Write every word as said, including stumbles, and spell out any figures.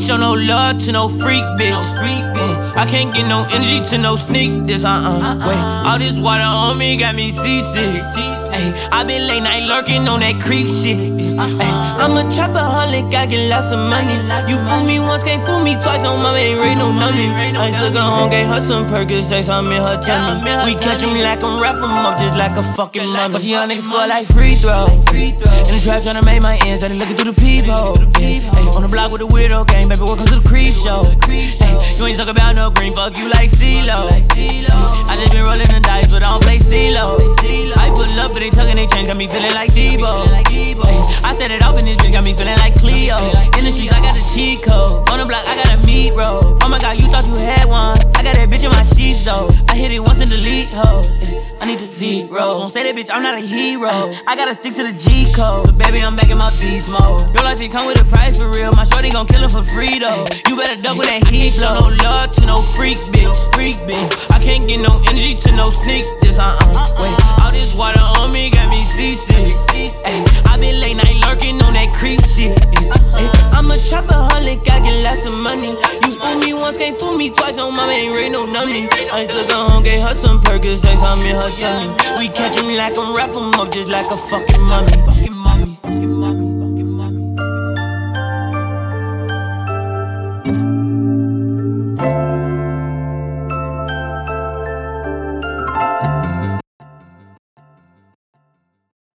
show no love to no freak bitch. I can't get no energy to no sneak this, uh-uh. Wait, all this water on me got me seasick. Ay, I been late night lurking on that creep shit. Ay, I'm a trapaholic, I get lots of money. You fool me once, can't fool me twice. On my ain't rain no money. I took her home, gave her some Percocets, I'm in her tummy. We catch 'em like I'm wrap 'em up just like a fucking mummy. But young niggas score like free throw. In the trap tryna make my ends, I looking through the peephole. Ay, on the block with the weirdo gang, baby, welcome to the creep show. Ay, you ain't talk about no green, fuck you like CeeLo. I just been rolling the dice, but I don't play CeeLo. I pull up, but they tucking they chain, got me feeling like Debo. I set it off in this bitch, got me feeling like Cleo. In the streets, I got the cheat code. On the block, I got a meat roll. Oh my god, you thought you had one. I got that bitch in my sheets though. I hit it once and delete ho. I need the zero. Don't say that bitch, I'm not a hero. I gotta stick to the G code. But baby, I'm back in my beast mode. Your life it come with a price for real. My shorty gon' kill her for free though. You better duck with that heat flow. No love to no freak bitch, freak bitch. I can't get no energy to no sneak this, uh-uh. Wait, all this water on me got me seasick. Ay, I been late night lurking on that creep shit. Ay, I'm a trapaholic, I get lots of money. You fool me once, can't fool me twice. On mama ain't rain no nummy. I took her home, gave her some Percocets, I'm in her tummy. We catch 'em like I'm wrap 'em up just like a fucking mummy.